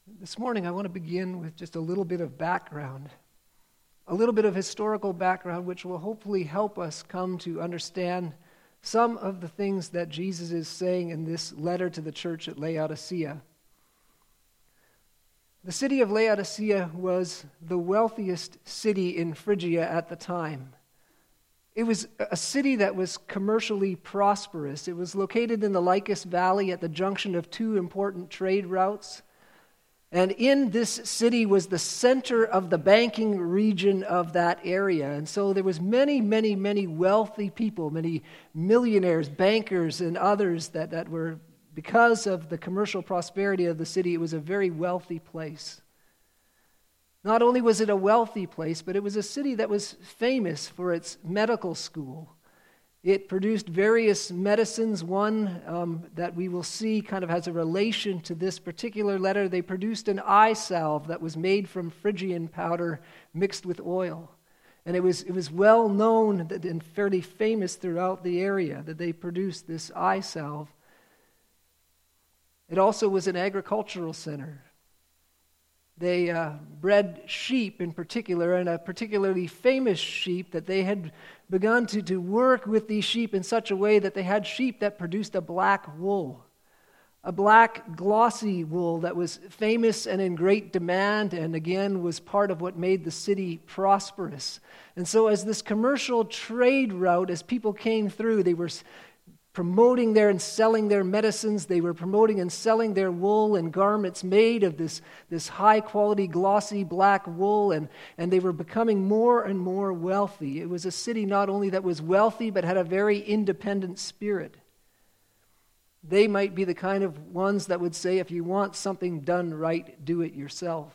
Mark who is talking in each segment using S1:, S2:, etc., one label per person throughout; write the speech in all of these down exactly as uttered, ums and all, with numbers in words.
S1: This morning I want to begin with just a little bit of background, a little bit of historical background which will hopefully help us come to understand some of the things that Jesus is saying in this letter to the church at Laodicea. The city of Laodicea was the wealthiest city in Phrygia at the time. It was a city that was commercially prosperous. It was located in the Lycus Valley at the junction of two important trade routes. And in this city was the center of the banking region of that area. And so there was many, many, many wealthy people, many millionaires, bankers, and others that, that were, because of the commercial prosperity of the city, it was a very wealthy place. Not only was it a wealthy place, but it was a city that was famous for its medical school. It produced various medicines. One um, that we will see kind of has a relation to this particular letter. They produced an eye salve that was made from Phrygian powder mixed with oil. And it was, it was well known that, and fairly famous throughout the area that they produced this eye salve. It also was an agricultural center. They uh, bred sheep in particular, and a particularly famous sheep that they had begun to, to work with these sheep in such a way that they had sheep that produced a black wool, a black glossy wool that was famous and in great demand, and again was part of what made the city prosperous. And so as this commercial trade route, as people came through, they were promoting their and selling their medicines. They were promoting and selling their wool and garments made of this, this high-quality, glossy black wool, and, and they were becoming more and more wealthy. It was a city not only that was wealthy, but had a very independent spirit. They might be the kind of ones that would say, if you want something done right, do it yourself.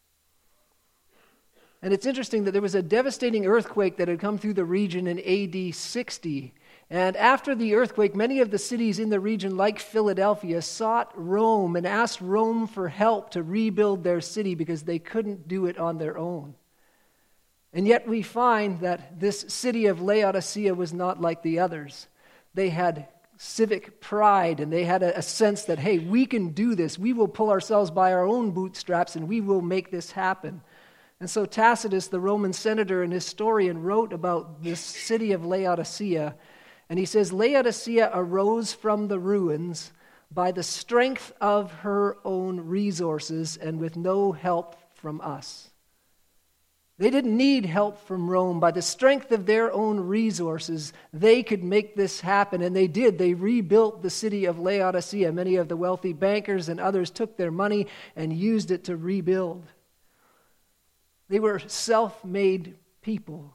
S1: And it's interesting that there was a devastating earthquake that had come through the region in A D sixty. And after the earthquake, many of the cities in the region, like Philadelphia, sought Rome and asked Rome for help to rebuild their city because they couldn't do it on their own. And yet we find that this city of Laodicea was not like the others. They had civic pride, and they had a, a sense that, hey, we can do this. We will pull ourselves by our own bootstraps, and we will make this happen. And so Tacitus, the Roman senator and historian, wrote about this city of Laodicea. And he says, Laodicea arose from the ruins by the strength of her own resources and with no help from us. They didn't need help from Rome. By the strength of their own resources, they could make this happen. And they did. They rebuilt the city of Laodicea. Many of the wealthy bankers and others took their money and used it to rebuild. They were self-made people.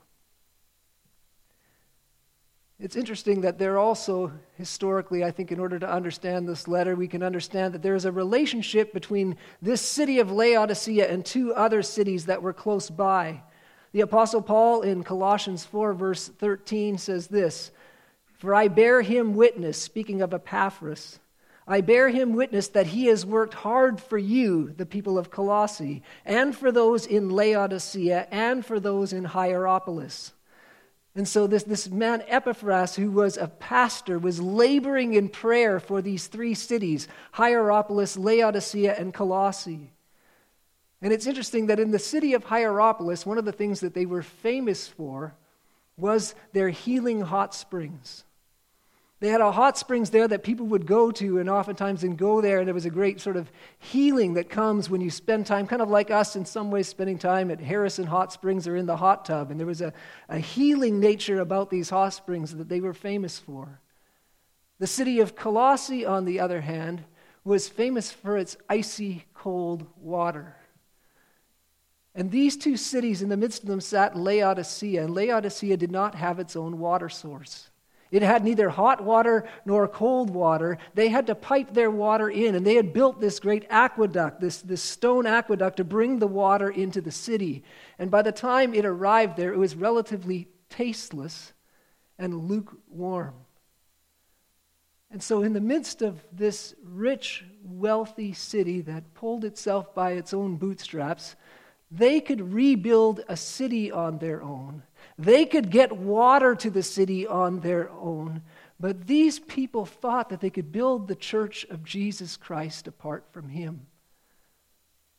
S1: It's interesting that there also, historically, I think in order to understand this letter, we can understand that there is a relationship between this city of Laodicea and two other cities that were close by. The Apostle Paul in Colossians four, verse thirteen says this, "For I bear him witness," speaking of Epaphras, "I bear him witness that he has worked hard for you, the people of Colossae, and for those in Laodicea, and for those in Hierapolis." And so this, this man Epaphras, who was a pastor, was laboring in prayer for these three cities, Hierapolis, Laodicea, and Colossae. And it's interesting that in the city of Hierapolis, one of the things that they were famous for was their healing hot springs. They had a hot springs there that people would go to, and oftentimes and go there, and there was a great sort of healing that comes when you spend time, kind of like us in some ways, spending time at Harrison Hot Springs or in the hot tub. And there was a, a healing nature about these hot springs that they were famous for. The city of Colossae, on the other hand, was famous for its icy cold water. And these two cities, in the midst of them sat Laodicea, and Laodicea did not have its own water source. It had neither hot water nor cold water. They had to pipe their water in, and they had built this great aqueduct, this, this stone aqueduct, to bring the water into the city. And by the time it arrived there, it was relatively tasteless and lukewarm. And so in the midst of this rich, wealthy city that pulled itself by its own bootstraps, they could rebuild a city on their own. They could get water to the city on their own, but these people thought that they could build the church of Jesus Christ apart from him.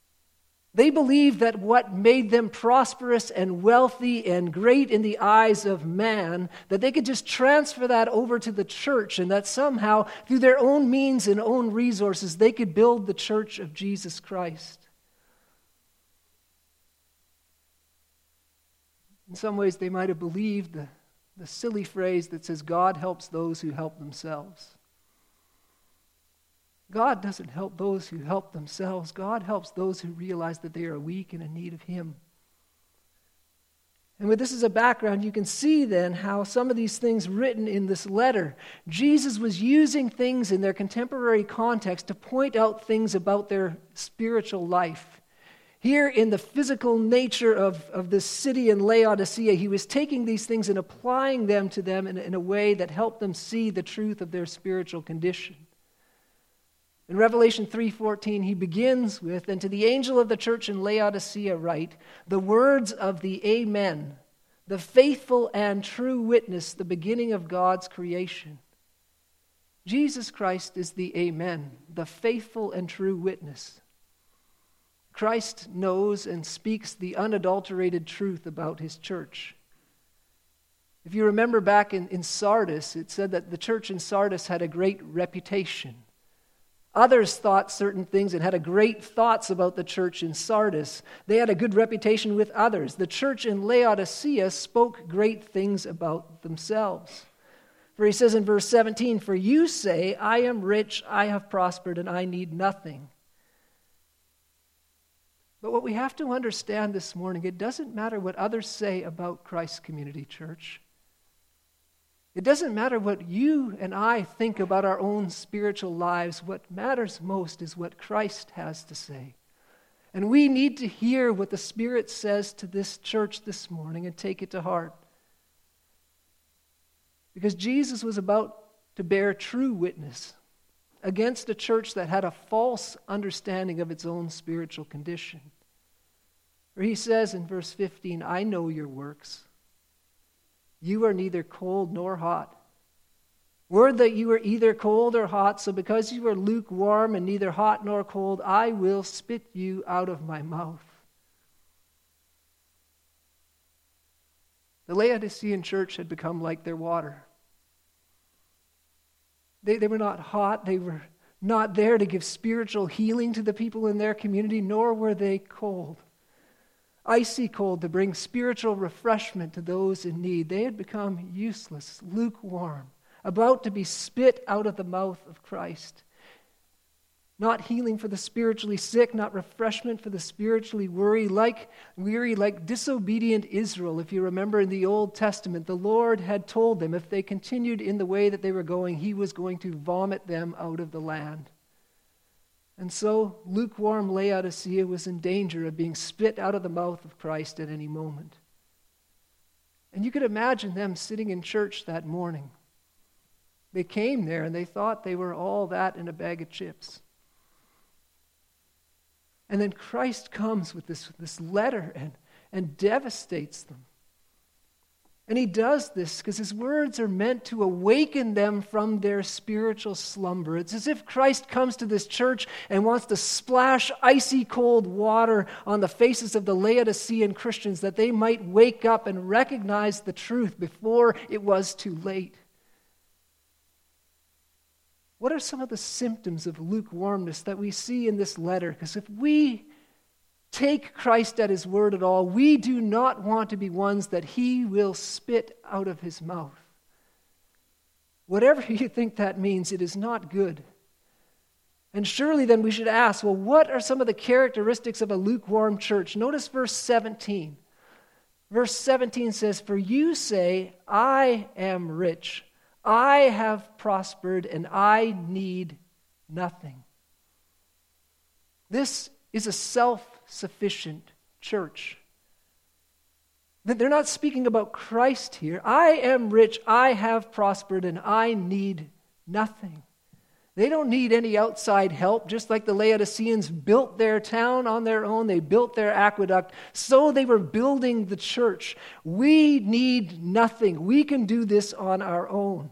S1: They believed that what made them prosperous and wealthy and great in the eyes of man, that they could just transfer that over to the church, and that somehow, through their own means and own resources, they could build the church of Jesus Christ. In some ways, they might have believed the, the silly phrase that says, God helps those who help themselves. God doesn't help those who help themselves. God helps those who realize that they are weak and in need of Him. And with this as a background, you can see then how some of these things written in this letter, Jesus was using things in their contemporary context to point out things about their spiritual life. Here in the physical nature of, of this city in Laodicea, he was taking these things and applying them to them in, in a way that helped them see the truth of their spiritual condition. In Revelation three fourteen, he begins with, "And to the angel of the church in Laodicea write, the words of the Amen, the faithful and true witness, the beginning of God's creation." Jesus Christ is the Amen, the faithful and true witness. Christ knows and speaks the unadulterated truth about his church. If you remember back in, in Sardis, it said that the church in Sardis had a great reputation. Others thought certain things and had a great thoughts about the church in Sardis. They had a good reputation with others. The church in Laodicea spoke great things about themselves. For he says in verse seventeen, "For you say, I am rich, I have prospered, and I need nothing." But what we have to understand this morning, it doesn't matter what others say about Christ Community Church. It doesn't matter what you and I think about our own spiritual lives. What matters most is what Christ has to say. And we need to hear what the Spirit says to this church this morning and take it to heart. Because Jesus was about to bear true witness against a church that had a false understanding of its own spiritual condition. For he says in verse fifteen, "I know your works. You are neither cold nor hot. Word that you are either cold or hot, so because you are lukewarm and neither hot nor cold, I will spit you out of my mouth." The Laodicean church had become like their water. They, they were not hot. They were not there to give spiritual healing to the people in their community, nor were they cold. Icy cold to bring spiritual refreshment to those in need. They had become useless, lukewarm, about to be spit out of the mouth of Christ. Not healing for the spiritually sick, not refreshment for the spiritually weary, like weary, like disobedient Israel. If you remember in the Old Testament, the Lord had told them if they continued in the way that they were going, he was going to vomit them out of the land. And so lukewarm Laodicea was in danger of being spit out of the mouth of Christ at any moment. And you could imagine them sitting in church that morning. They came there and they thought they were all that in a bag of chips. And then Christ comes with this, this letter and, and devastates them. And he does this because his words are meant to awaken them from their spiritual slumber. It's as if Christ comes to this church and wants to splash icy cold water on the faces of the Laodicean Christians that they might wake up and recognize the truth before it was too late. What are some of the symptoms of lukewarmness that we see in this letter? Because if we take Christ at his word at all, we do not want to be ones that he will spit out of his mouth. Whatever you think that means, it is not good. And surely then we should ask, well, what are some of the characteristics of a lukewarm church? Notice verse seventeen. Verse seventeen says, "For you say, I am rich, I have prospered, and I need nothing." This is a self-sufficient church. They're not speaking about Christ here. I am rich, I have prospered, and I need nothing. They don't need any outside help, just like the Laodiceans built their town on their own. They built their aqueduct. So they were building the church. We need nothing. We can do this on our own.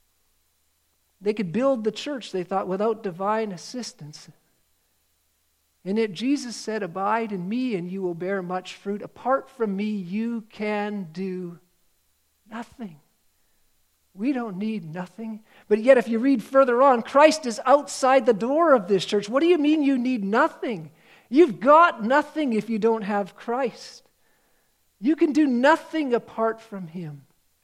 S1: They could build the church, they thought, without divine assistance. And yet Jesus said, abide in me and you will bear much fruit. Apart from me, you can do nothing. We don't need nothing. But yet if you read further on, Christ is outside the door of this church. What do you mean you need nothing? You've got nothing if you don't have Christ. You can do nothing apart from him.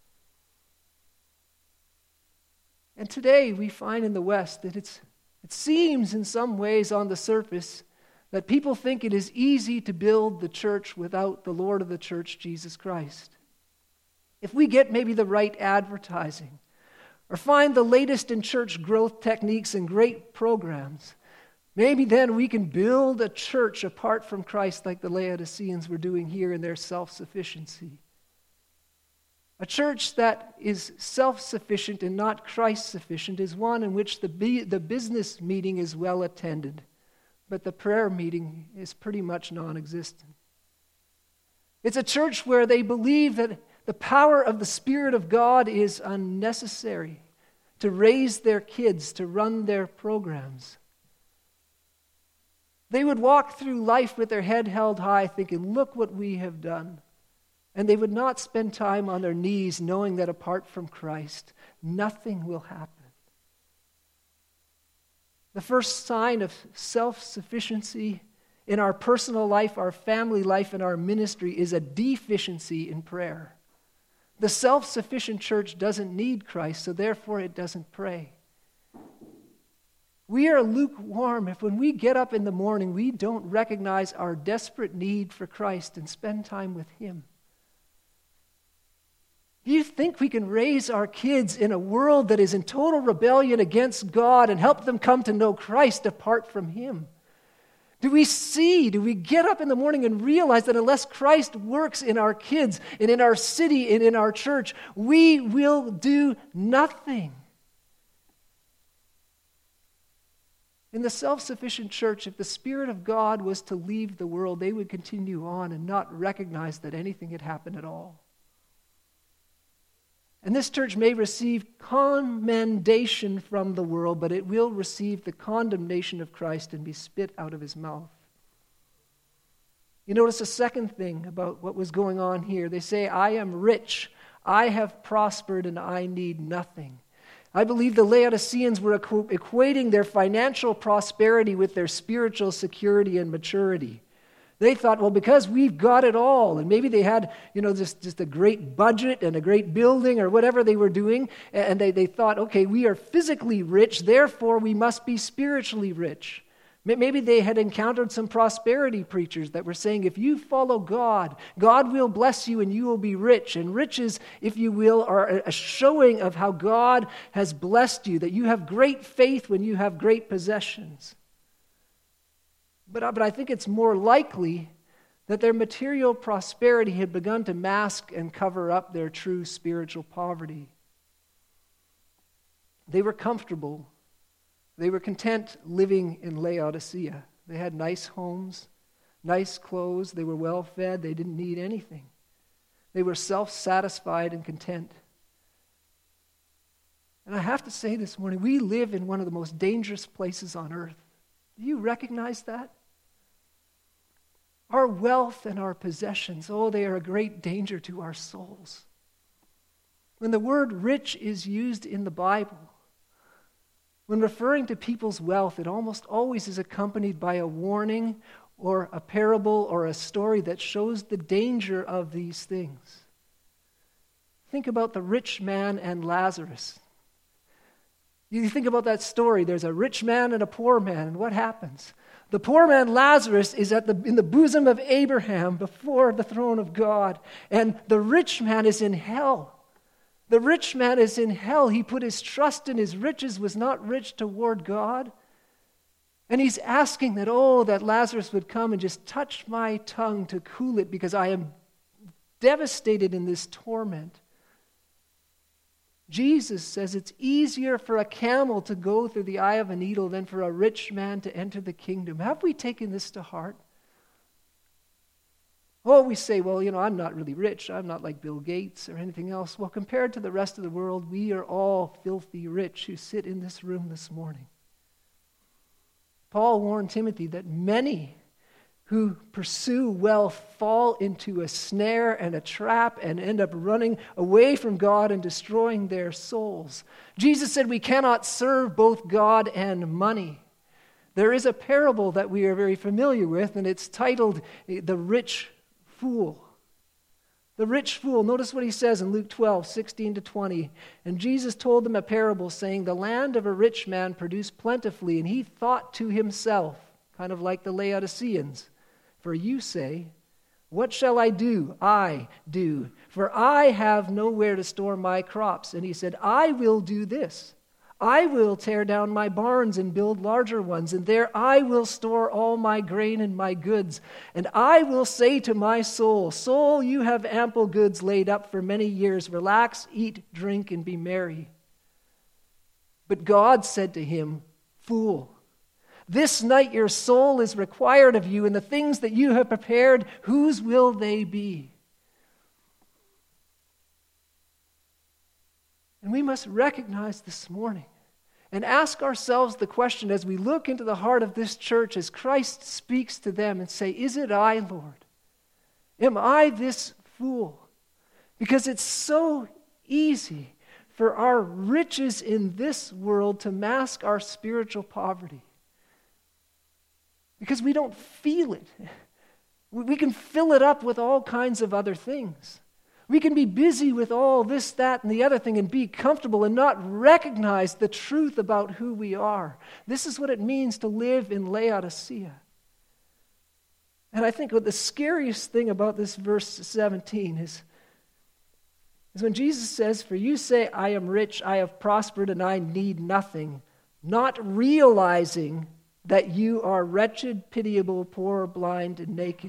S1: And today we find in the West that it's, it seems in some ways on the surface that people think it is easy to build the church without the Lord of the church, Jesus Christ. If we get maybe the right advertising or find the latest in church growth techniques and great programs, maybe then we can build a church apart from Christ like the Laodiceans were doing here in their self-sufficiency. A church that is self-sufficient and not Christ-sufficient is one in which the, the business meeting is well attended, but the prayer meeting is pretty much non-existent. It's a church where they believe that the power of the Spirit of God is unnecessary to raise their kids, to run their programs. They would walk through life with their head held high thinking, look what we have done. And they would not spend time on their knees knowing that apart from Christ, nothing will happen. The first sign of self-sufficiency in our personal life, our family life, and our ministry is a deficiency in prayer. The self-sufficient church doesn't need Christ, so therefore it doesn't pray. We are lukewarm if when we get up in the morning, we don't recognize our desperate need for Christ and spend time with him. Do you think we can raise our kids in a world that is in total rebellion against God and help them come to know Christ apart from him? Do we see, do we get up in the morning and realize that unless Christ works in our kids and in our city and in our church, we will do nothing? In the self-sufficient church, if the Spirit of God was to leave the world, they would continue on and not recognize that anything had happened at all. And this church may receive commendation from the world, but it will receive the condemnation of Christ and be spit out of his mouth. You notice a second thing about what was going on here. They say, I am rich, I have prospered, and I need nothing. I believe the Laodiceans were equ- equating their financial prosperity with their spiritual security and maturity. They thought, well, because we've got it all, and maybe they had, you know, just, just a great budget and a great building or whatever they were doing, and they, they thought, okay, we are physically rich, therefore we must be spiritually rich. Maybe they had encountered some prosperity preachers that were saying, if you follow God, God will bless you and you will be rich. And riches, if you will, are a showing of how God has blessed you, that you have great faith when you have great possessions. But, but I think it's more likely that their material prosperity had begun to mask and cover up their true spiritual poverty. They were comfortable. They were content living in Laodicea. They had nice homes, nice clothes. They were well fed. They didn't need anything. They were self-satisfied and content. And I have to say this morning, we live in one of the most dangerous places on earth. Do you recognize that? Our wealth and our possessions, oh, they are a great danger to our souls. When the word rich is used in the Bible, when referring to people's wealth, it almost always is accompanied by a warning or a parable or a story that shows the danger of these things. Think about the rich man and Lazarus. You think about that story. There's a rich man and a poor man, and what happens? The poor man Lazarus is at the, in the bosom of Abraham before the throne of God, and the rich man is in hell. The rich man is in hell. He put his trust in his riches, was not rich toward God. And he's asking that, oh, that Lazarus would come and just touch my tongue to cool it because I am devastated in this torment. Jesus says it's easier for a camel to go through the eye of a needle than for a rich man to enter the kingdom. Have we taken this to heart? Oh, we say, well, you know, I'm not really rich. I'm not like Bill Gates or anything else. Well, compared to the rest of the world, we are all filthy rich who sit in this room this morning. Paul warned Timothy that many who pursue wealth fall into a snare and a trap and end up running away from God and destroying their souls. Jesus said we cannot serve both God and money. There is a parable that we are very familiar with, and it's titled The Rich Fool. The rich fool, notice what he says in Luke twelve, sixteen to twenty. And Jesus told them a parable, saying, the land of a rich man produced plentifully, and he thought to himself, kind of like the Laodiceans, for you say, what shall I do? I do. For I have nowhere to store my crops. And he said, I will do this. I will tear down my barns and build larger ones, and there I will store all my grain and my goods. And I will say to my soul, soul, you have ample goods laid up for many years. Relax, eat, drink, and be merry. But God said to him, fool, this night your soul is required of you, and the things that you have prepared, whose will they be? And we must recognize this morning and ask ourselves the question as we look into the heart of this church, as Christ speaks to them, and say, is it I, Lord? Am I this fool? Because it's so easy for our riches in this world to mask our spiritual poverty. Because we don't feel it. We can fill it up with all kinds of other things. We can be busy with all this, that, and the other thing and be comfortable and not recognize the truth about who we are. This is what it means to live in Laodicea. And I think what the scariest thing about this verse seventeen is, is when Jesus says, for you say, I am rich, I have prospered, and I need nothing, not realizing that you are wretched, pitiable, poor, blind, and naked.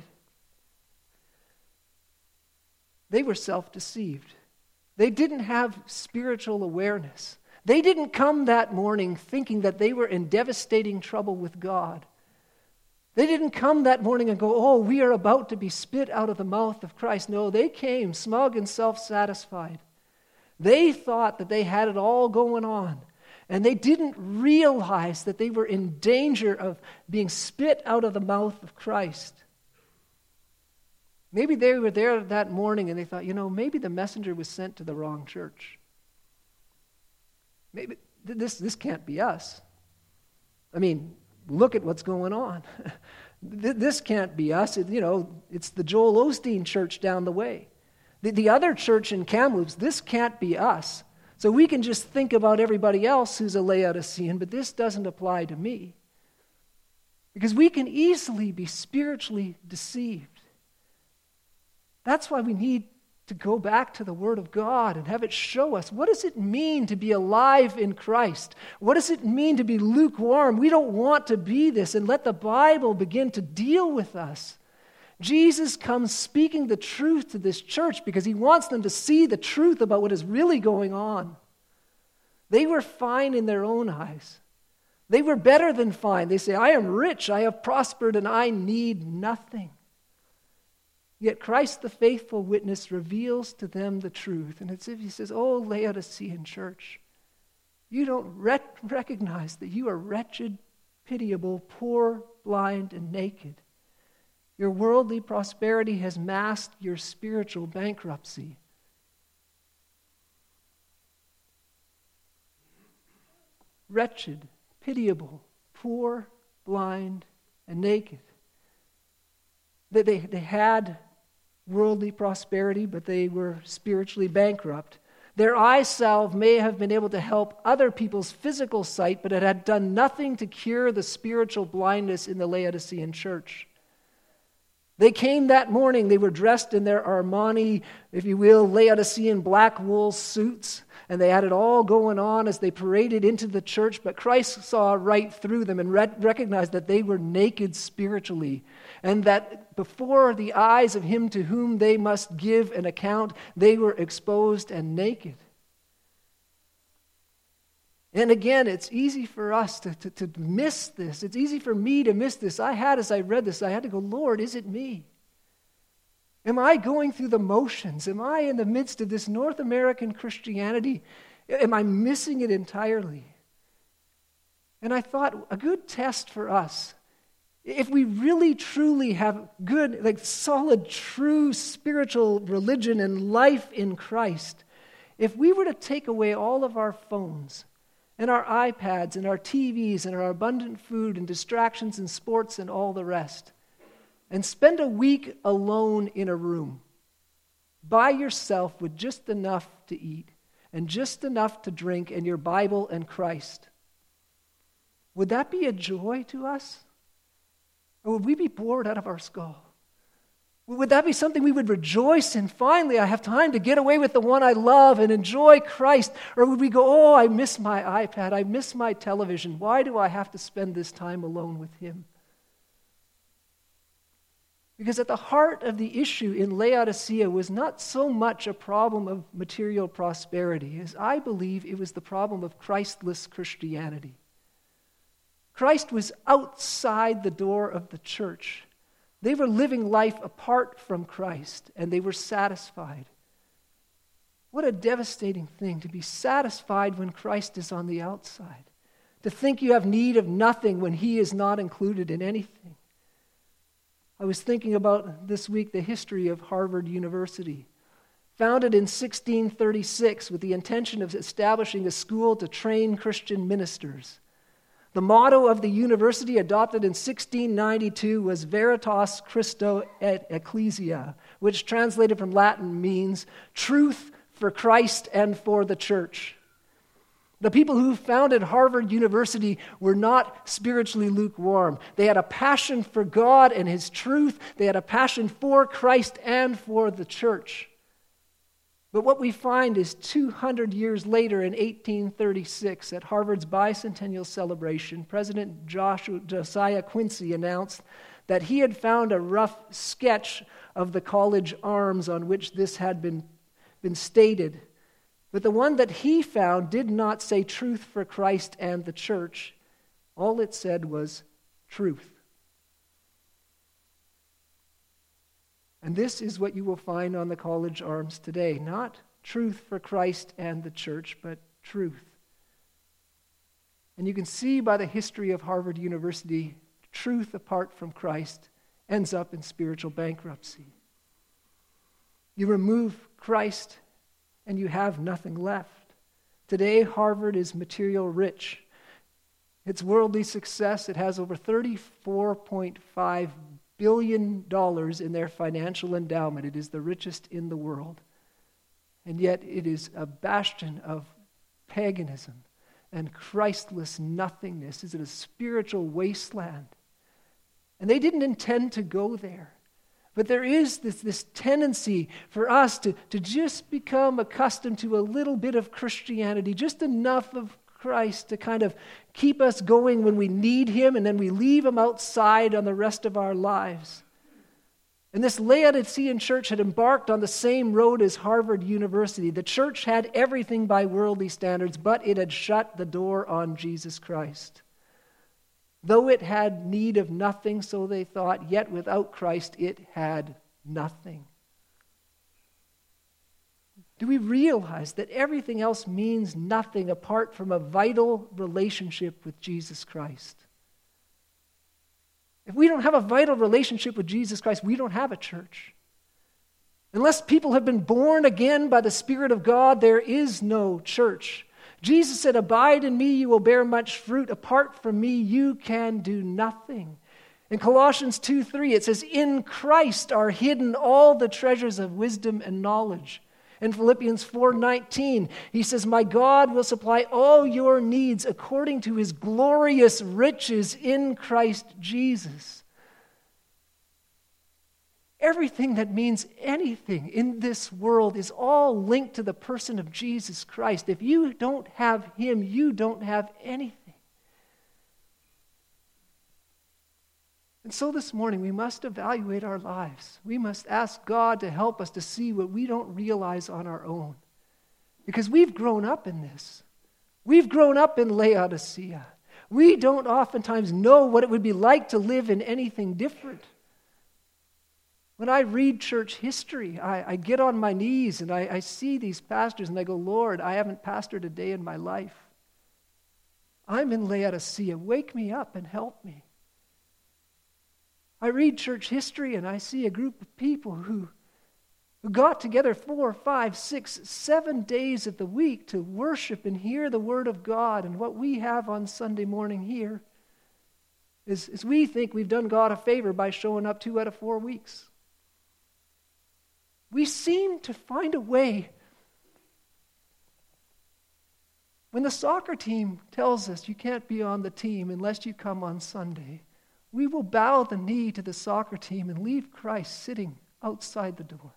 S1: They were self-deceived. They didn't have spiritual awareness. They didn't come that morning thinking that they were in devastating trouble with God. They didn't come that morning and go, oh, we are about to be spit out of the mouth of Christ. No, they came smug and self-satisfied. They thought that they had it all going on. And they didn't realize that they were in danger of being spit out of the mouth of Christ. Maybe they were there that morning and they thought, you know, maybe the messenger was sent to the wrong church. Maybe this, this can't be us. I mean, look at what's going on. This can't be us. It, you know, it's the Joel Osteen church down the way. The, the other church in Kamloops, this can't be us. So we can just think about everybody else who's a Laodicean, but this doesn't apply to me. Because we can easily be spiritually deceived. That's why we need to go back to the Word of God and have it show us, what does it mean to be alive in Christ? What does it mean to be lukewarm? We don't want to be this, and let the Bible begin to deal with us. Jesus comes speaking the truth to this church because he wants them to see the truth about what is really going on. They were fine in their own eyes. They were better than fine. They say, I am rich, I have prospered, and I need nothing. Yet Christ, the faithful witness, reveals to them the truth. And it's as if he says, oh, Laodicean church, you don't rec- recognize that you are wretched, pitiable, poor, blind, and naked. Your worldly prosperity has masked your spiritual bankruptcy. Wretched, pitiable, poor, blind, and naked. They, they, they had worldly prosperity, but they were spiritually bankrupt. Their eye salve may have been able to help other people's physical sight, but it had done nothing to cure the spiritual blindness in the Laodicean church. They came that morning, they were dressed in their Armani, if you will, Laodicean black wool suits, and they had it all going on as they paraded into the church, but Christ saw right through them and re- recognized that they were naked spiritually, and that before the eyes of him to whom they must give an account, they were exposed and naked. And again, it's easy for us to, to, to miss this. It's easy for me to miss this. I had, as I read this, I had to go, Lord, is it me? Am I going through the motions? Am I in the midst of this North American Christianity? Am I missing it entirely? And I thought, a good test for us, if we really truly have good, like solid, true spiritual religion and life in Christ, if we were to take away all of our phones and our iPads and our T Vs and our abundant food and distractions and sports and all the rest, and spend a week alone in a room by yourself with just enough to eat and just enough to drink and your Bible and Christ, would that be a joy to us? Or would we be bored out of our skull? Would that be something we would rejoice in? Finally, I have time to get away with the one I love and enjoy Christ. Or would we go, oh, I miss my iPad, I miss my television. Why do I have to spend this time alone with him? Because at the heart of the issue in Laodicea was not so much a problem of material prosperity as I believe it was the problem of Christless Christianity. Christ was outside the door of the church. They were living life apart from Christ, and they were satisfied. What a devastating thing to be satisfied when Christ is on the outside, to think you have need of nothing when he is not included in anything. I was thinking about this week the history of Harvard University. Founded in sixteen thirty-six with the intention of establishing a school to train Christian ministers. The motto of the university, adopted in sixteen ninety-two, was Veritas Christo et Ecclesia, which translated from Latin means truth for Christ and for the church. The people who founded Harvard University were not spiritually lukewarm. They had a passion for God and his truth. They had a passion for Christ and for the church. But what we find is two hundred years later, in eighteen thirty-six, at Harvard's bicentennial celebration, President Joshua, Josiah Quincy announced that he had found a rough sketch of the college arms on which this had been, been stated. But the one that he found did not say truth for Christ and the church. All it said was truth. And this is what you will find on the college arms today. Not truth for Christ and the church, but truth. And you can see by the history of Harvard University, truth apart from Christ ends up in spiritual bankruptcy. You remove Christ and you have nothing left. Today, Harvard is material rich. Its worldly success, it has over thirty-four point five billion dollars in their financial endowment. It is the richest in the world. And yet it is a bastion of paganism and Christless nothingness. Is it a spiritual wasteland? And they didn't intend to go there. But there is this, this tendency for us to, to just become accustomed to a little bit of Christianity, just enough of Christ to kind of keep us going when we need him, and then we leave him outside on the rest of our lives. And this Laodicean church had embarked on the same road as Harvard University. The church had everything by worldly standards, but it had shut the door on Jesus Christ. Though it had need of nothing, so they thought, yet without Christ it had nothing. Do we realize that everything else means nothing apart from a vital relationship with Jesus Christ? If we don't have a vital relationship with Jesus Christ, we don't have a church. Unless people have been born again by the Spirit of God, there is no church. Jesus said, abide in me, you will bear much fruit. Apart from me, you can do nothing. In Colossians two three, it says, in Christ are hidden all the treasures of wisdom and knowledge. In Philippians four nineteen, he says, my God will supply all your needs according to his glorious riches in Christ Jesus. Everything that means anything in this world is all linked to the person of Jesus Christ. If you don't have him, you don't have anything. And so this morning, we must evaluate our lives. We must ask God to help us to see what we don't realize on our own. Because we've grown up in this. We've grown up in Laodicea. We don't oftentimes know what it would be like to live in anything different. When I read church history, I, I get on my knees and I, I see these pastors and I go, Lord, I haven't pastored a day in my life. I'm in Laodicea. Wake me up and help me. I read church history and I see a group of people who, who got together four, five, six, seven days of the week to worship and hear the Word of God. And what we have on Sunday morning here is, is we think we've done God a favor by showing up two out of four weeks. We seem to find a way. When the soccer team tells us you can't be on the team unless you come on Sunday, we will bow the knee to the soccer team and leave Christ sitting outside the door.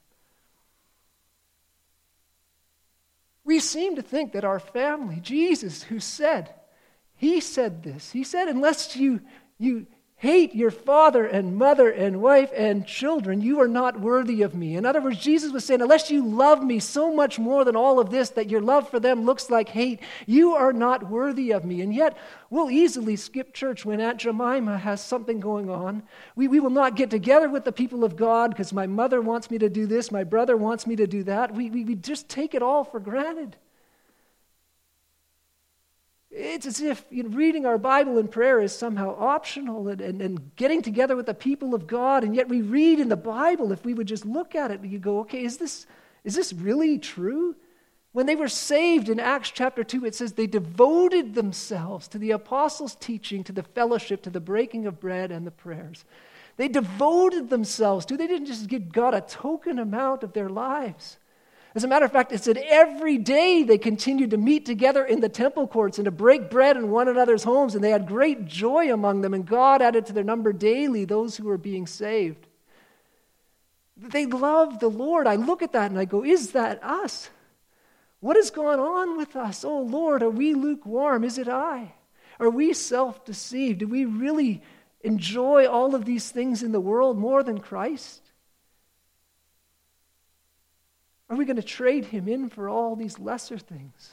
S1: We seem to think that our family, Jesus, who said, he said this, he said, unless you, you hate your father and mother and wife and children, you are not worthy of me. In other words, Jesus was saying, unless you love me so much more than all of this, that your love for them looks like hate, you are not worthy of me. And yet, we'll easily skip church when Aunt Jemima has something going on. We, we will not get together with the people of God because my mother wants me to do this, my brother wants me to do that. We, we, we just take it all for granted. It's as if you know, reading our Bible and prayer is somehow optional and, and, and getting together with the people of God, and yet we read in the Bible, if we would just look at it, you go, okay, is this, is this really true? When they were saved in Acts chapter two, it says they devoted themselves to the apostles' teaching, to the fellowship, to the breaking of bread and the prayers. They devoted themselves to, they didn't just give God a token amount of their lives. As a matter of fact, it said every day they continued to meet together in the temple courts and to break bread in one another's homes, and they had great joy among them, and God added to their number daily those who were being saved. They loved the Lord. I look at that and I go, is that us? What has gone on with us? Oh Lord, are we lukewarm? Is it I? Are we self-deceived? Do we really enjoy all of these things in the world more than Christ? Are we going to trade him in for all these lesser things?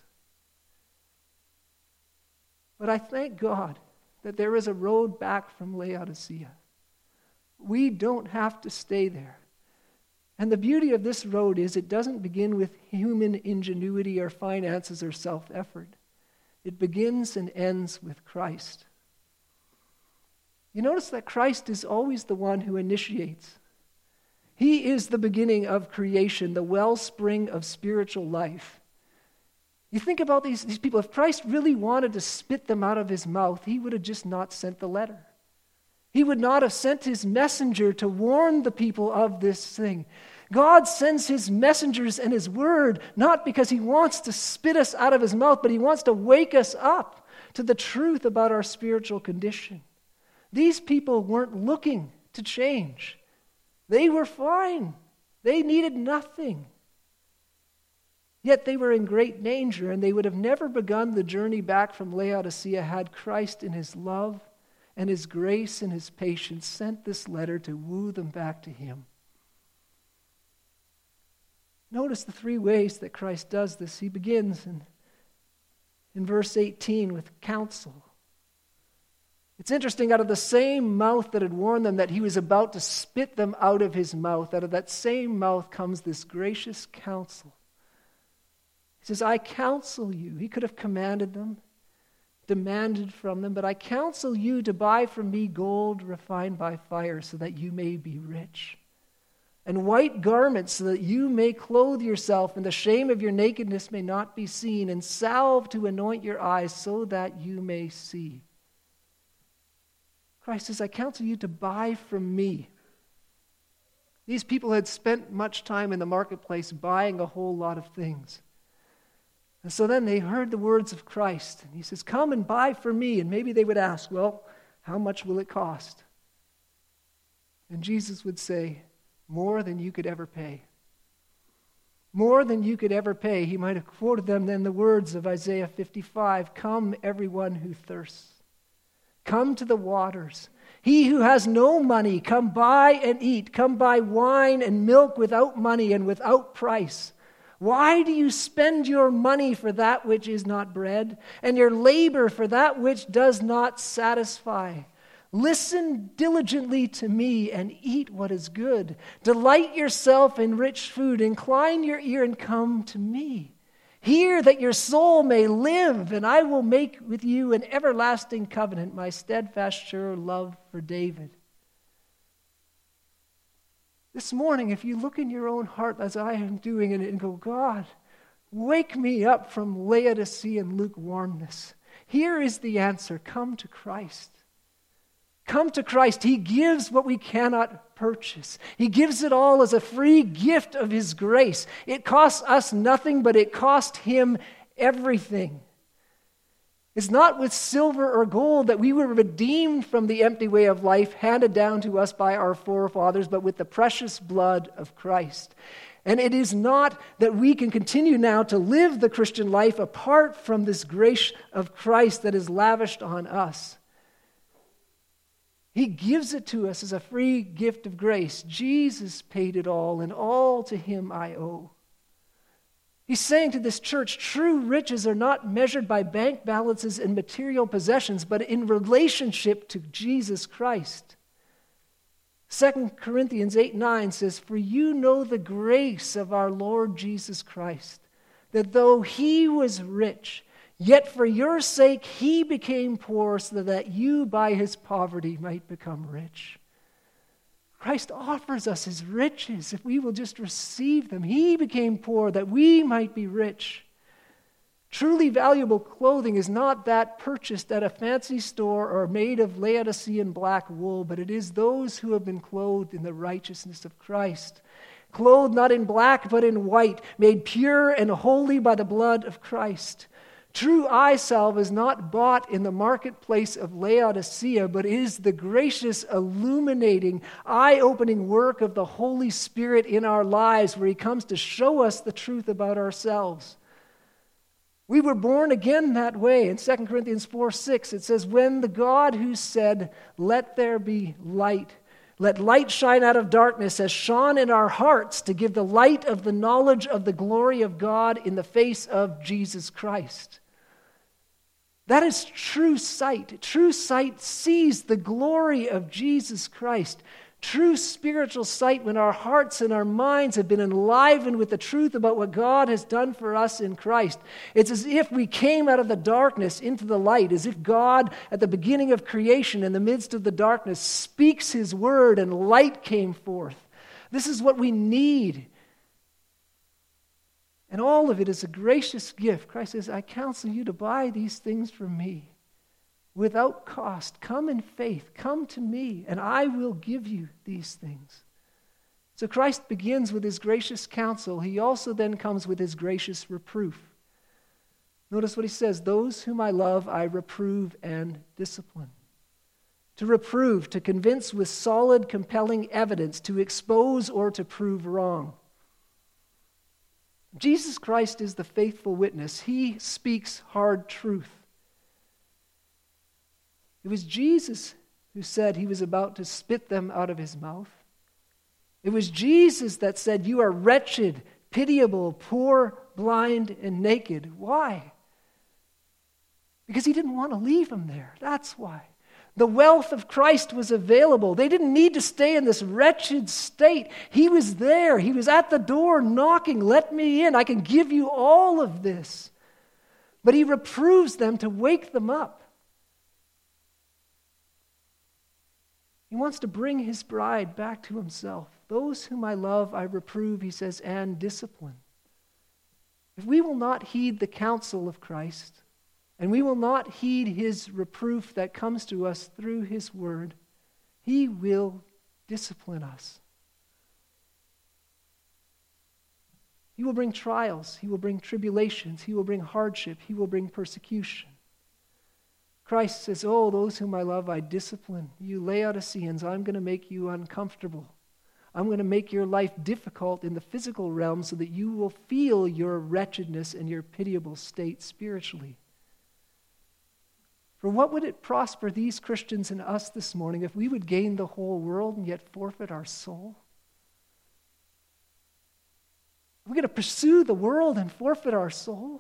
S1: But I thank God that there is a road back from Laodicea. We don't have to stay there. And the beauty of this road is it doesn't begin with human ingenuity or finances or self-effort. It begins and ends with Christ. You notice that Christ is always the one who initiates. He is the beginning of creation, the wellspring of spiritual life. You think about these, these people. If Christ really wanted to spit them out of his mouth, he would have just not sent the letter. He would not have sent his messenger to warn the people of this thing. God sends his messengers and his word not because he wants to spit us out of his mouth, but he wants to wake us up to the truth about our spiritual condition. These people weren't looking to change. They were fine. They needed nothing. Yet they were in great danger, and they would have never begun the journey back from Laodicea had Christ in his love and his grace and his patience sent this letter to woo them back to him. Notice the three ways that Christ does this. He begins in, in verse eighteen with counsel. It's interesting, out of the same mouth that had warned them that he was about to spit them out of his mouth, out of that same mouth comes this gracious counsel. He says, I counsel you. He could have commanded them, demanded from them, but I counsel you to buy from me gold refined by fire so that you may be rich, and white garments so that you may clothe yourself and the shame of your nakedness may not be seen, and salve to anoint your eyes so that you may see. Christ says, I counsel you to buy from me. These people had spent much time in the marketplace buying a whole lot of things. And so then they heard the words of Christ. And he says, come and buy from me. And maybe they would ask, well, how much will it cost? And Jesus would say, more than you could ever pay. More than you could ever pay. He might have quoted them then the words of Isaiah fifty-five, come everyone who thirsts. Come to the waters. He who has no money, come buy and eat. Come buy wine and milk without money and without price. Why do you spend your money for that which is not bread, and your labor for that which does not satisfy? Listen diligently to me and eat what is good. Delight yourself in rich food. Incline your ear and come to me. Hear that your soul may live, and I will make with you an everlasting covenant, my steadfast, sure love for David. This morning, if you look in your own heart as I am doing it and go, God, wake me up from Laodicean lukewarmness. Here is the answer. Come to Christ. Come to Christ. He gives what we cannot purchase. He gives it all as a free gift of His grace. It costs us nothing, but it cost Him everything. It's not with silver or gold that we were redeemed from the empty way of life handed down to us by our forefathers, but with the precious blood of Christ. And it is not that we can continue now to live the Christian life apart from this grace of Christ that is lavished on us. He gives it to us as a free gift of grace. Jesus paid it all, and all to Him I owe. He's saying to this church, true riches are not measured by bank balances and material possessions, but in relationship to Jesus Christ. Second Corinthians eight nine says, for you know the grace of our Lord Jesus Christ, that though He was rich, yet for your sake He became poor, so that you by His poverty might become rich. Christ offers us His riches if we will just receive them. He became poor that we might be rich. Truly valuable clothing is not that purchased at a fancy store or made of Laodicean black wool, but it is those who have been clothed in the righteousness of Christ. Clothed not in black but in white, made pure and holy by the blood of Christ. True eye salve is not bought in the marketplace of Laodicea, but is the gracious, illuminating, eye-opening work of the Holy Spirit in our lives, where He comes to show us the truth about ourselves. We were born again that way. In Second Corinthians four six, it says, when the God who said, let there be light, let light shine out of darkness, has shone in our hearts to give the light of the knowledge of the glory of God in the face of Jesus Christ. That is true sight. True sight sees the glory of Jesus Christ. True spiritual sight, when our hearts and our minds have been enlivened with the truth about what God has done for us in Christ. It's as if we came out of the darkness into the light, as if God, at the beginning of creation, in the midst of the darkness, speaks His word and light came forth. This is what we need. And all of it is a gracious gift. Christ says, I counsel you to buy these things from me without cost. Come in faith. Come to me, and I will give you these things. So Christ begins with His gracious counsel. He also then comes with His gracious reproof. Notice what He says, those whom I love, I reprove and discipline. To reprove, to convince with solid, compelling evidence, to expose or to prove wrong. Jesus Christ is the faithful witness. He speaks hard truth. It was Jesus who said He was about to spit them out of His mouth. It was Jesus that said, you are wretched, pitiable, poor, blind, and naked. Why? Because He didn't want to leave them there. That's why. The wealth of Christ was available. They didn't need to stay in this wretched state. He was there. He was at the door knocking. Let me in. I can give you all of this. But He reproves them to wake them up. He wants to bring His bride back to Himself. Those whom I love, I reprove, He says, and discipline. If we will not heed the counsel of Christ, and we will not heed His reproof that comes to us through His word, He will discipline us. He will bring trials. He will bring tribulations. He will bring hardship. He will bring persecution. Christ says, oh, those whom I love, I discipline. You Laodiceans, I'm going to make you uncomfortable. I'm going to make your life difficult in the physical realm so that you will feel your wretchedness and your pitiable state spiritually. For what would it prosper these Christians and us this morning if we would gain the whole world and yet forfeit our soul? We're going to pursue the world and forfeit our soul?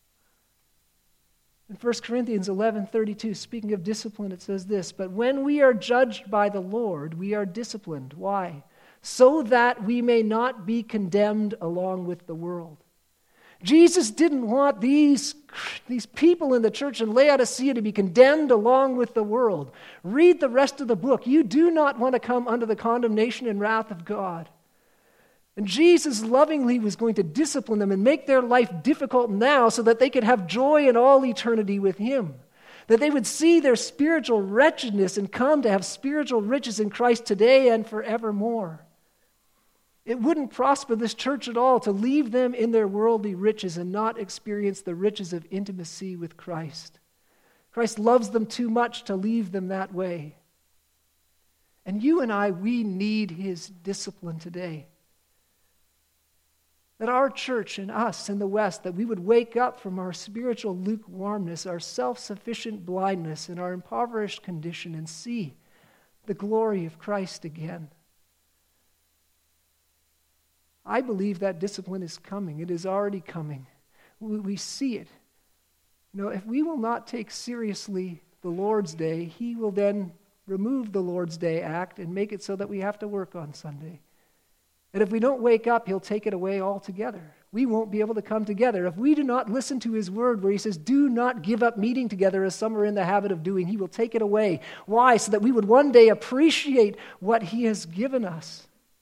S1: In First Corinthians eleven thirty-two, speaking of discipline, it says this, but when we are judged by the Lord, we are disciplined. Why? So that we may not be condemned along with the world. Jesus didn't want these, these people in the church in Laodicea to be condemned along with the world. Read the rest of the book. You do not want to come under the condemnation and wrath of God. And Jesus lovingly was going to discipline them and make their life difficult now so that they could have joy in all eternity with Him. That they would see their spiritual wretchedness and come to have spiritual riches in Christ today and forevermore. It wouldn't prosper this church at all to leave them in their worldly riches and not experience the riches of intimacy with Christ. Christ loves them too much to leave them that way. And you and I, we need His discipline today. That our church and us in the West, that we would wake up from our spiritual lukewarmness, our self-sufficient blindness, and our impoverished condition and see the glory of Christ again. I believe that discipline is coming. It is already coming. We, we see it. You know, if we will not take seriously the Lord's Day, He will then remove the Lord's Day Act and make it so that we have to work on Sunday. And if we don't wake up, He'll take it away altogether. We won't be able to come together. If we do not listen to His word where He says, do not give up meeting together as some are in the habit of doing, He will take it away. Why? So that we would one day appreciate what He has given us.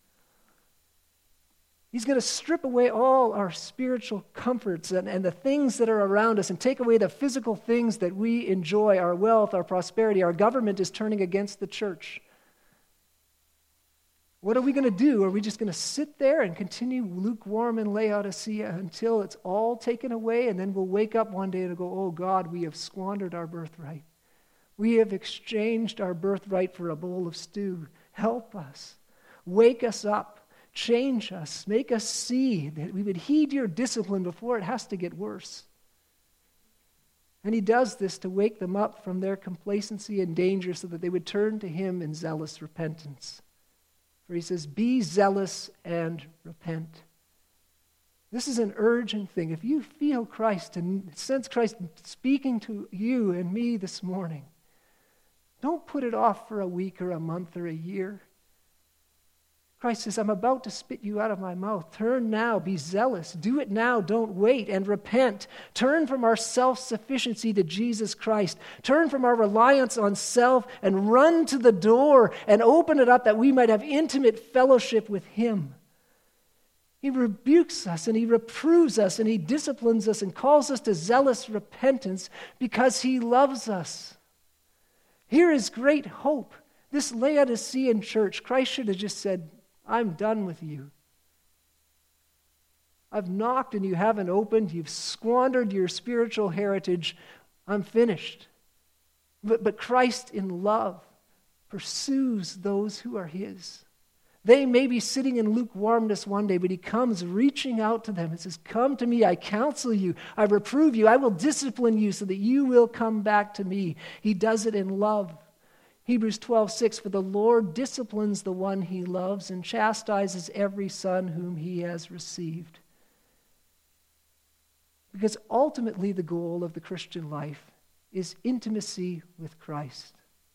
S1: He's going to strip away all our spiritual comforts and, and the things that are around us and take away the physical things that we enjoy, our wealth, our prosperity. Our government is turning against the church. What are we going to do? Are we just going to sit there and continue lukewarm in Laodicea until it's all taken away, and then we'll wake up one day and go, oh God, we have squandered our birthright. We have exchanged our birthright for a bowl of stew. Help us. Wake us up. Change us. Make us see that we would heed your discipline before it has to get worse. And He does this to wake them up from their complacency and danger so that they would turn to Him in zealous repentance. For He says, be zealous and repent. This is an urgent thing. If you feel Christ and sense Christ speaking to you and me this morning, don't put it off for a week or a month or a year. Christ says, I'm about to spit you out of my mouth. Turn now, be zealous. Do it now, don't wait, and repent. Turn from our self-sufficiency to Jesus Christ. Turn from our reliance on self and run to the door and open it up that we might have intimate fellowship with Him. He rebukes us and He reproves us and He disciplines us and calls us to zealous repentance because He loves us. Here is great hope. This Laodicean church, Christ should have just said, I'm done with you. I've knocked and you haven't opened. You've squandered your spiritual heritage. I'm finished. But, but Christ in love pursues those who are His. They may be sitting in lukewarmness one day, but He comes reaching out to them and says, come to me, I counsel you, I reprove you, I will discipline you so that you will come back to me. He does it in love. Hebrews twelve six, for the Lord disciplines the one He loves and chastises every son whom He has received. Because ultimately the goal of the Christian life is intimacy with Christ.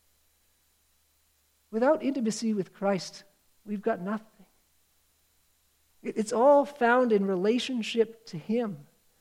S1: Without intimacy with Christ, we've got nothing. It's all found in relationship to Him.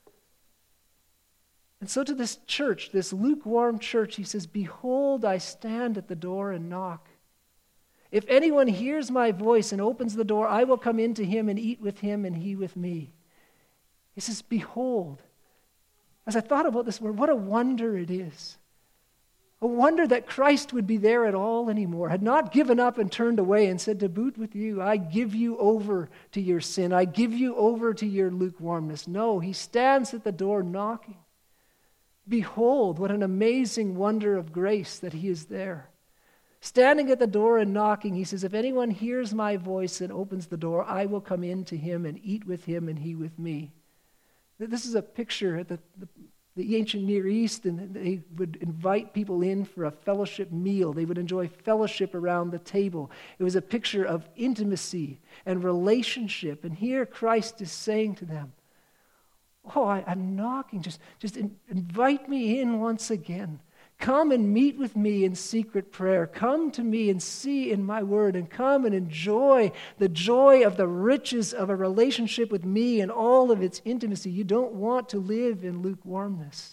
S1: And so to this church, this lukewarm church, He says, behold, I stand at the door and knock. If anyone hears my voice and opens the door, I will come into him and eat with him and he with me. He says, behold. As I thought about this word, what a wonder it is. A wonder that Christ would be there at all anymore, had not given up and turned away and said, to boot with you, I give you over to your sin. I give you over to your lukewarmness. No, He stands at the door knocking. Behold, what an amazing wonder of grace that He is there. Standing at the door and knocking, He says, if anyone hears my voice and opens the door, I will come in to him and eat with him and he with me. This is a picture at the, the, the ancient Near East, and they would invite people in for a fellowship meal. They would enjoy fellowship around the table. It was a picture of intimacy and relationship. And here Christ is saying to them, oh, I, I'm knocking. Just, just in, invite me in once again. Come and meet with me in secret prayer. Come to me and see in my word, and come and enjoy the joy of the riches of a relationship with me and all of its intimacy. You don't want to live in lukewarmness.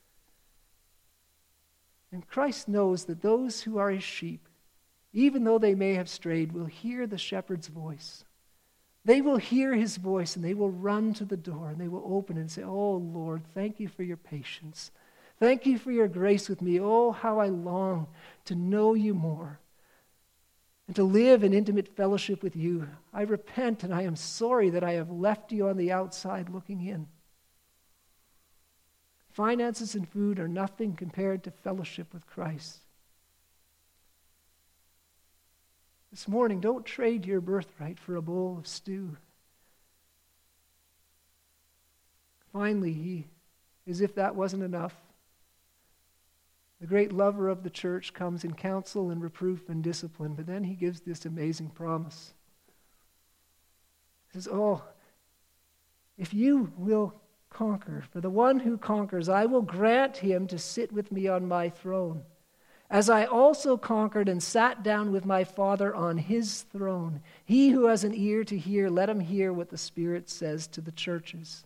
S1: And Christ knows that those who are his sheep, even though they may have strayed, will hear the shepherd's voice. They will hear his voice, and they will run to the door, and they will open and say, "Oh, Lord, thank you for your patience. Thank you for your grace with me. Oh, how I long to know you more and to live in intimate fellowship with you. I repent, and I am sorry that I have left you on the outside looking in." Finances and food are nothing compared to fellowship with Christ. This morning, don't trade your birthright for a bowl of stew. Finally, he, as if that wasn't enough, the great lover of the church comes in counsel and reproof and discipline, but then he gives this amazing promise. He says, "Oh, if you will conquer, for the one who conquers, I will grant him to sit with me on my throne, as I also conquered and sat down with my Father on his throne. He who has an ear to hear, let him hear what the Spirit says to the churches."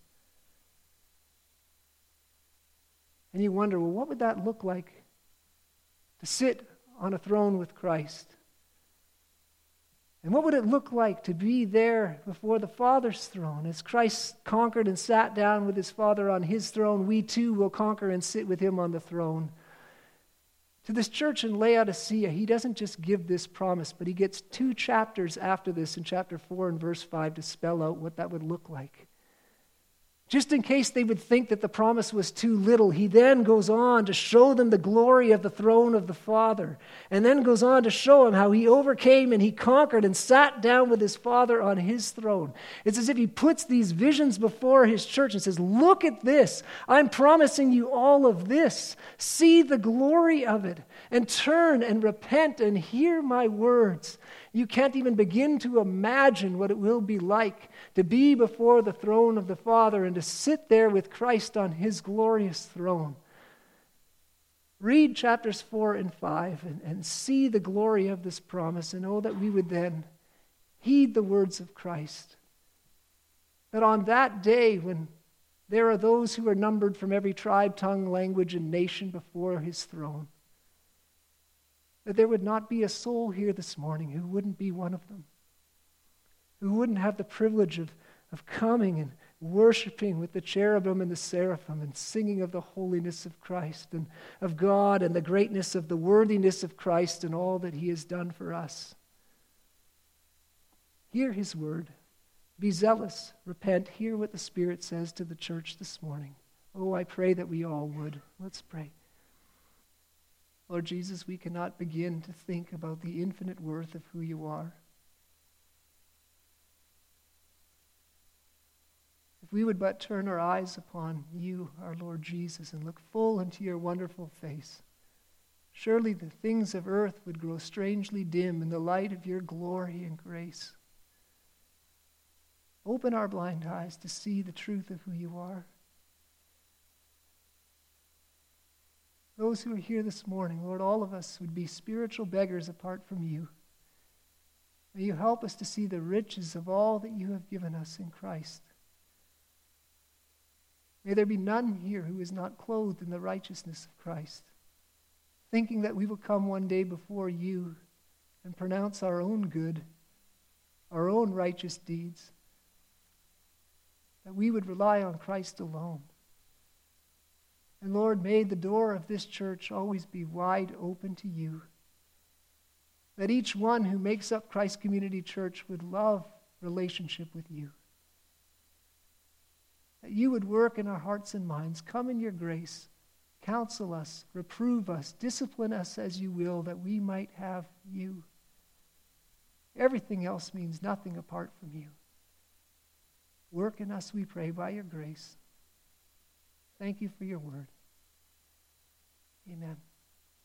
S1: And you wonder, well, what would that look like to sit on a throne with Christ? And what would it look like to be there before the Father's throne? As Christ conquered and sat down with his Father on his throne, we too will conquer and sit with him on the throne. To this church in Laodicea, he doesn't just give this promise, but he gets two chapters after this in chapter four and verse five to spell out what that would look like. Just in case they would think that the promise was too little, he then goes on to show them the glory of the throne of the Father, and then goes on to show them how he overcame and he conquered and sat down with his Father on his throne. It's as if he puts these visions before his church and says, "Look at this. I'm promising you all of this. See the glory of it, and turn and repent and hear my words." You can't even begin to imagine what it will be like to be before the throne of the Father and to sit there with Christ on his glorious throne. Read chapters four and five and, and see the glory of this promise, and oh, that we would then heed the words of Christ. That on that day when there are those who are numbered from every tribe, tongue, language, and nation before his throne, that there would not be a soul here this morning who wouldn't be one of them, who wouldn't have the privilege of, of coming and worshiping with the cherubim and the seraphim and singing of the holiness of Christ and of God and the greatness of the worthiness of Christ and all that he has done for us. Hear his word. Be zealous. Repent. Hear what the Spirit says to the church this morning. Oh, I pray that we all would. Let's pray. Lord Jesus, we cannot begin to think about the infinite worth of who you are. If we would but turn our eyes upon you, our Lord Jesus, and look full into your wonderful face, surely the things of earth would grow strangely dim in the light of your glory and grace. Open our blind eyes to see the truth of who you are. Those who are here this morning, Lord, all of us would be spiritual beggars apart from you. May you help us to see the riches of all that you have given us in Christ. May there be none here who is not clothed in the righteousness of Christ, thinking that we will come one day before you and pronounce our own good, our own righteous deeds, that we would rely on Christ alone. And Lord, may the door of this church always be wide open to you, that each one who makes up Christ Community Church would love relationship with you, that you would work in our hearts and minds. Come in your grace, counsel us, reprove us, discipline us as you will, that we might have you. Everything else means nothing apart from you. Work in us, we pray, by your grace. Thank you for your word. Amen.